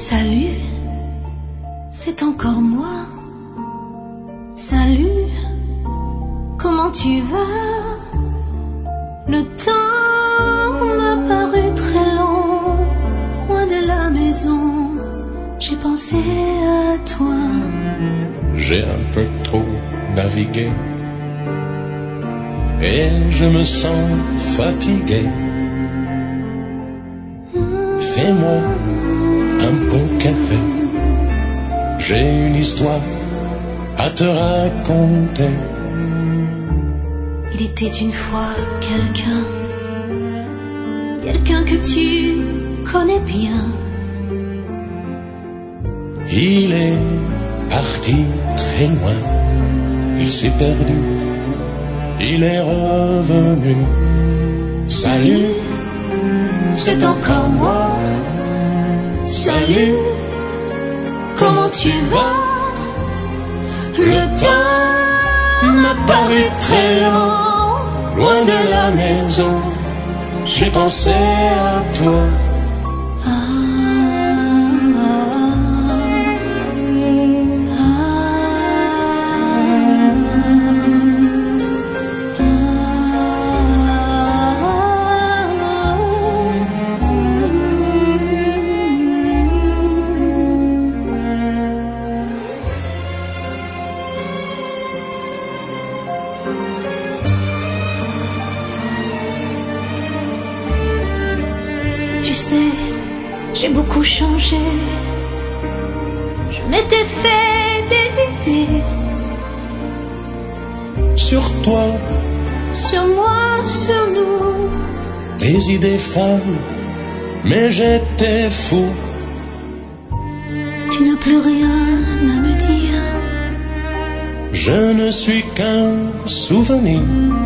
Salut, c'est encore moi. Salut, comment tu vas? Le temps m'a paru très long, loin de la maison. J'ai pensé à toi. J'ai un peu trop navigué et je me sens fatigué. Fais-moi un bon café, j'ai une histoire à te raconter. Il était une fois quelqu'un que tu connais bien. Il est parti très loin, il s'est perdu, il est revenu. Salut, c'est encore moi. Salut, comment tu vas? Le temps m'a paru très long, loin de la maison. J'ai pensé à toi. Tu sais, j'ai beaucoup changé. Je m'étais fait des idées. sur toi, Sur moi, sur nous. des idées folles, mais j'étais fou. Tu n'as plus rien à me dire. Je ne suis qu'un souvenir.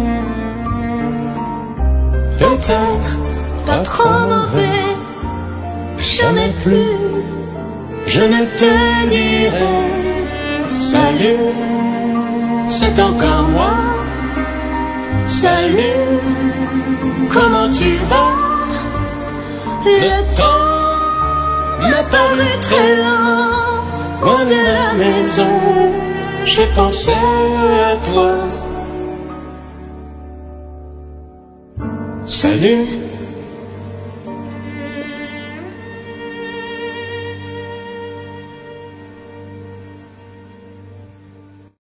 Peut-être pas trop mauvais. Jamais plus. Je ne te dirai salut, c'est encore moi. Salut, comment tu vas? Le temps m'a paru très lent, loin de la maison. J'ai pensé à toi. Salut,